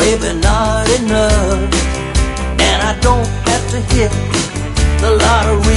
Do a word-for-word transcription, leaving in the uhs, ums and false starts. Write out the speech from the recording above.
baby, not enough. And I don't have to hit the lottery